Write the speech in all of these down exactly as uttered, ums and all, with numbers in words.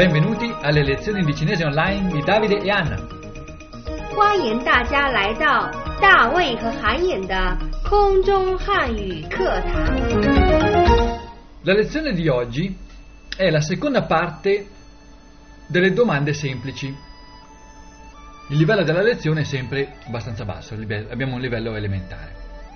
Benvenuti alle lezioni di cinese online di Davide e Anna. 欢迎大家来到大卫和韩颖的空中汉语课堂。 La lezione di oggi è la seconda parte delle domande semplici. Il livello della lezione è sempre abbastanza basso, abbiamo un livello elementare.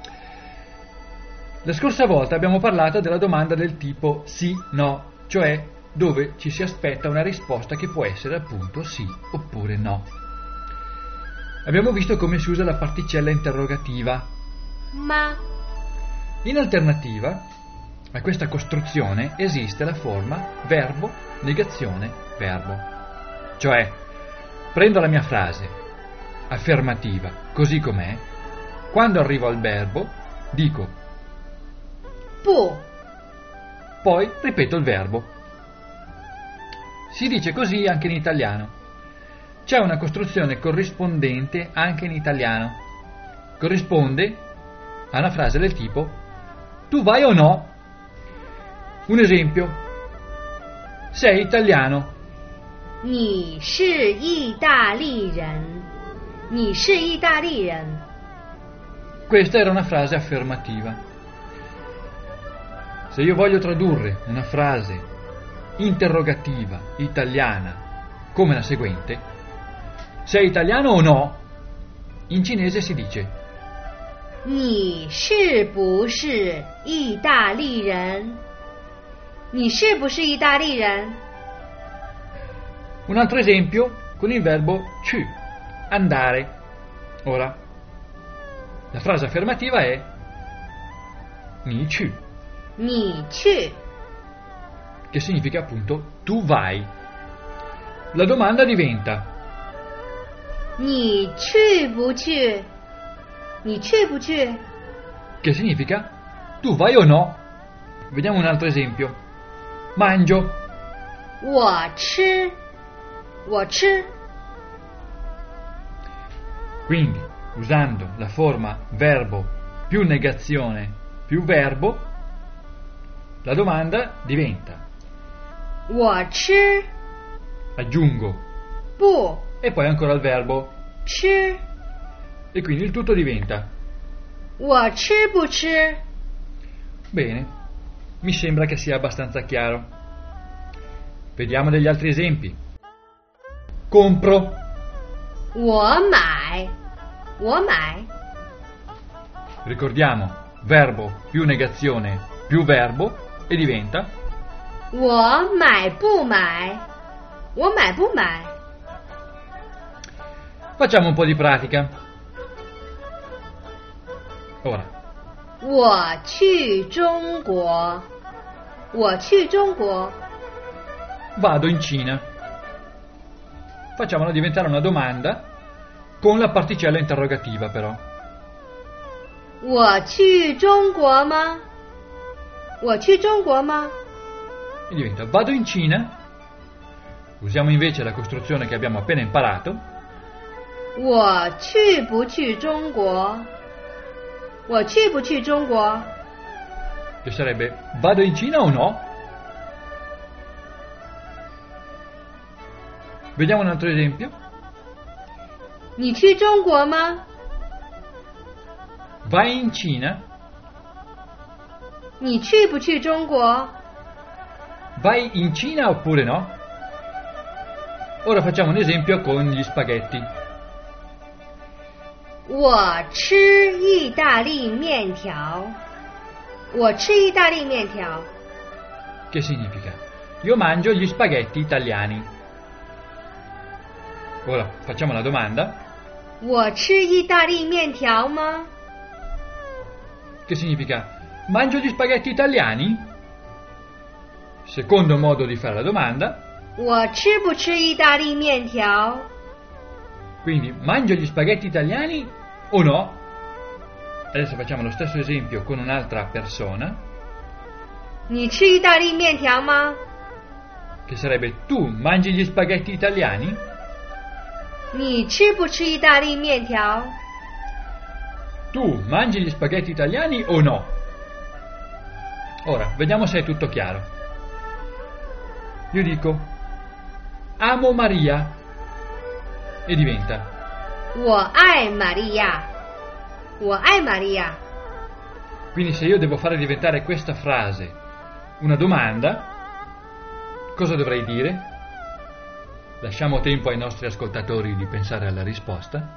La scorsa volta abbiamo parlato della domanda del tipo sì, no, cioè dove ci si aspetta una risposta che può essere appunto sì oppure no. Abbiamo visto come si usa la particella interrogativa. Ma In alternativa a questa costruzione esiste la forma verbo, negazione, verbo. Cioè, prendo la mia frase affermativa così com'è, quando arrivo al verbo dico 不 poi ripeto il verbo. Si dice così anche in italiano. C'è una costruzione corrispondente anche in italiano. Corrisponde a una frase del tipo tu vai o no? Un esempio. Sei italiano. 你是意大利人，你是意大利人。 Questa era una frase affermativa. Se io voglio tradurre una frase interrogativa italiana come la seguente, sei italiano o no? In cinese si dice 你是不是意大利人？你是不是意大利人？ un altro esempio con il verbo ci, andare. Ora, la frase affermativa è ni ci, 你去 che significa appunto tu vai. La domanda diventa 你去不去？你去不去？ che significa tu vai o no? Vediamo un altro esempio. Mangio. 我吃，我吃。 Quindi, usando la forma verbo più negazione più verbo, la domanda diventa 我吃 aggiungo 不 e poi ancora il verbo 吃？ e quindi il tutto diventa 我吃不吃？ bene, mi sembra che sia abbastanza chiaro. Vediamo degli altri esempi. Compro. 我买，我买。 Ricordiamo, verbo più negazione più verbo e diventa 我买不买？我买不买？ facciamo un po' di pratica. Ora, 我去中国，我去中国。 vado in Cina. Facciamola diventare una domanda con la particella interrogativa però. 我去中国吗？我去中国吗？ E diventa vado in Cina. Usiamo invece la costruzione che abbiamo appena imparato. 我去不去中国？我去不去中国？ Che sarebbe vado in Cina o no? Vediamo un altro esempio. 你去中国吗？ Vai in Cina. 你去不去中国？ Vai in Cina oppure no? Ora facciamo un esempio con gli spaghetti. 我吃意大利面条。我吃意大利面条。 Che significa? Io mangio gli spaghetti italiani. Ora facciamo la domanda. 我吃意大利面条吗？ Che significa? Mangio gli spaghetti italiani? Secondo modo di fare la domanda. 我吃不吃意大利面条？ Quindi mangio gli spaghetti italiani o no? Adesso facciamo lo stesso esempio con un'altra persona. 你吃意大利面条吗？ Che sarebbe tu mangi gli spaghetti italiani? 你吃不吃意大利面条？ Tu mangi gli spaghetti italiani o no? Ora, vediamo se è tutto chiaro. Io dico amo Maria e diventa 我爱玛利亚，我爱玛利亚。 Quindi se io devo fare diventare questa frase una domanda, cosa dovrei dire? Lasciamo tempo ai nostri ascoltatori di pensare alla risposta.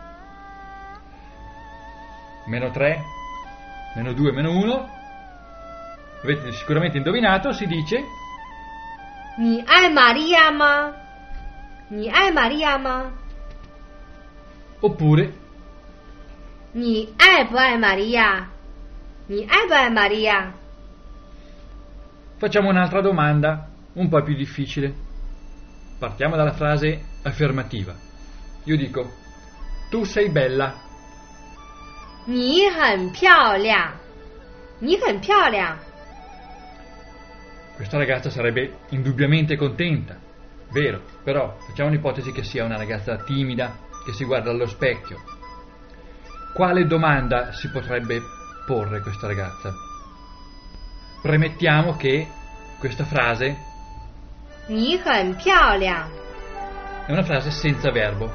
Meno tre, meno due, meno uno. Avete sicuramente indovinato, si dice 你爱玛利亚吗？你爱玛利亚吗？ oppure 你爱不爱玛利亚？你爱不爱玛利亚？ facciamo un'altra domanda, un po' più difficile. Partiamo dalla frase affermativa. Io dico, tu sei bella. 你很漂亮，你很漂亮。 Questa ragazza sarebbe indubbiamente contenta, vero, però facciamo un'ipotesi che sia una ragazza timida, che si guarda allo specchio. Quale domanda si potrebbe porre questa ragazza? Premettiamo che questa frase 你很漂亮， è una frase senza verbo.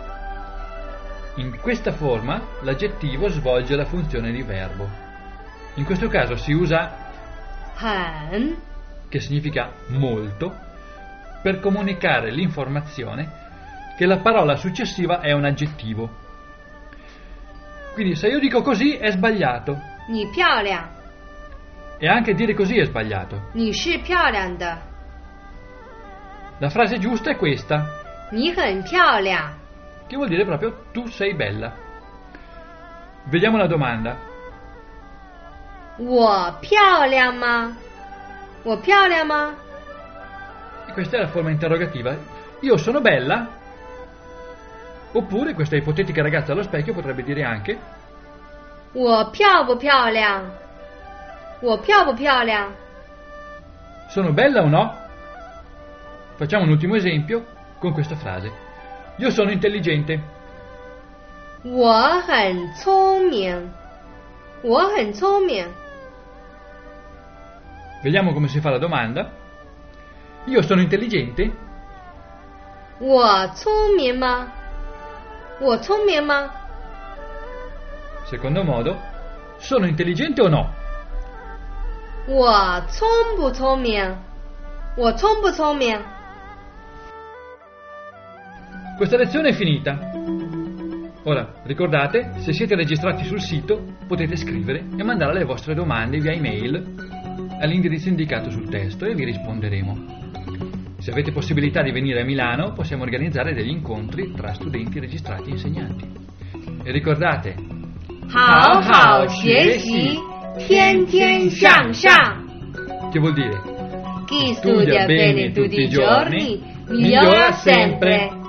In questa forma l'aggettivo svolge la funzione di verbo. In questo caso si usa 很 che significa molto, per comunicare l'informazione che la parola successiva è un aggettivo. Quindi se io dico così è sbagliato, 你漂亮， e anche dire così è sbagliato. 你是漂亮的， La frase giusta è questa, 你很漂亮。 che vuol dire proprio tu sei bella. Vediamo la domanda. 我漂亮吗？我漂亮吗？ E questa è la forma interrogativa. Io sono bella? Oppure questa ipotetica ragazza allo specchio potrebbe dire anche 我漂不漂亮？我漂不漂亮？ sono bella o no? Facciamo un ultimo esempio con questa frase. Io sono intelligente. 我很聪明，我很聪明。 Vediamo come si fa la domanda. Io sono intelligente? 我聪明吗？我聪明吗？ Secondo modo, sono intelligente o no? 我聪不聪明？我聪不聪明？ Questa lezione è finita. Ora, ricordate, se siete registrati sul sito, potete scrivere e mandare le vostre domande via email all'indirizzo indicato sul testo e vi risponderemo. Se avete possibilità di venire a Milano, possiamo organizzare degli incontri tra studenti registrati e insegnanti. E ricordate, 好好学习，天天向上。 che vuol dire? Chi studia bene tutti i giorni migliora sempre.